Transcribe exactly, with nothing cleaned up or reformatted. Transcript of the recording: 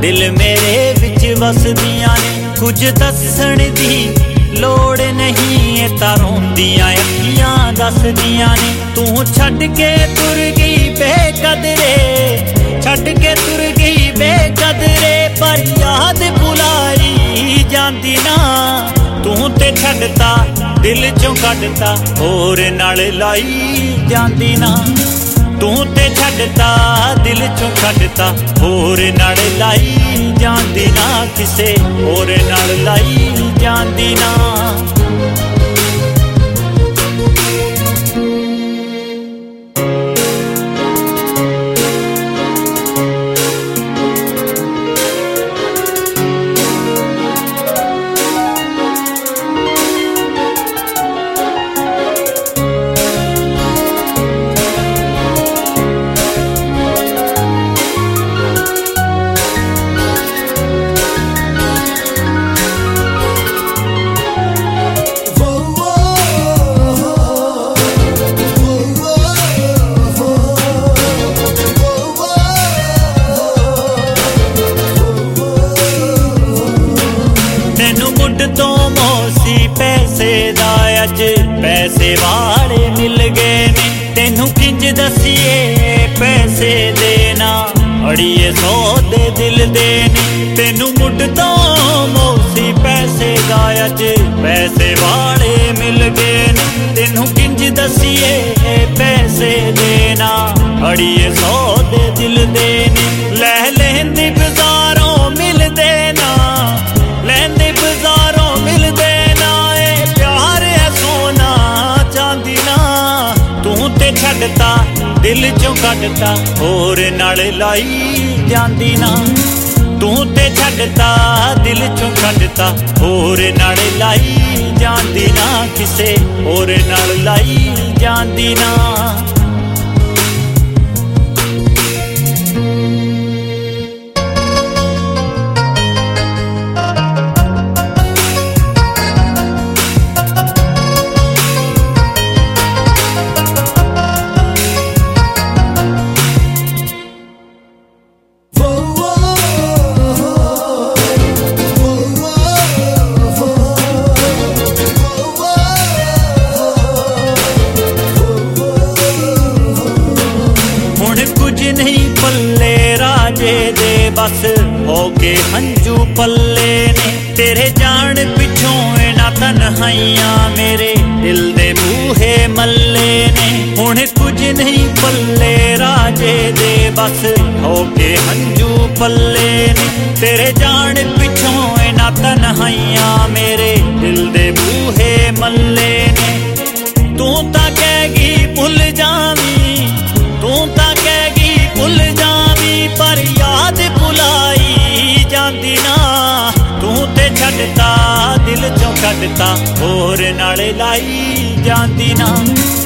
दिल मेरे विच वसदियां ने, कुछ दस्सण दी लोड़ नहीं है, तां रोंदियां अखियां दसदियां ने। तू छड्ड के तुर गई बेकदरे, छड्ड के तुर गई बेकदरे, पर याद भुलाई जांदी ना। तू ते छड्डता दिल चों कड्डता, होर नाल लाई जांदी ना। तू ते छड्डता दिल चों कड्डता, होर नाल लाई जांदी ना, किसे होर नाल लाई जांदी ना। तो मोसी पैसे दा अज पैसे वाले मिल गए ने, तेनू किंज दसिए पैसे देना, अड़िए सौ दे दिल देने। तेनू मुड तो मोसी पैसे दा अज पैसे वाले मिल गए ने, तेनू किंज दसिए पैसे देना, अड़िए सौ दे दिल देने। लै लेंदी बाजारों मिल देना, लेंदी बाजारों मिल देना, ए प्यार है सोना चांदी ना। तू ते छड्डता दिल चों कड्डता, होर नाल लाई जांदी ना। तू ते छड्डता दिल चों कड्डता, होर नाल लाई जांदी ना, किसे होर नाल लाई जांदी ना। नहीं पल्ले राजे दे बस हो के हंजू पल्ले ने, तेरे जान पिछों ना तन्हाइयां मेरे दिल दे बूहे मल्ले ने। हुण कुछ नहीं पल्ले राजे दे बस हो के हंजू पल्ले ने, तेरे जान पिछों ना तन्हाइयां मेरे दिल दे बूहे मल्ले ने। तू तां कहगी भुल जावी, तू तां कहगी भुल जावी, पर याद भुलाई जांदी ना। तू ते छड्डता दिल चों कड्डता, होर नाल लाई जांदी ना।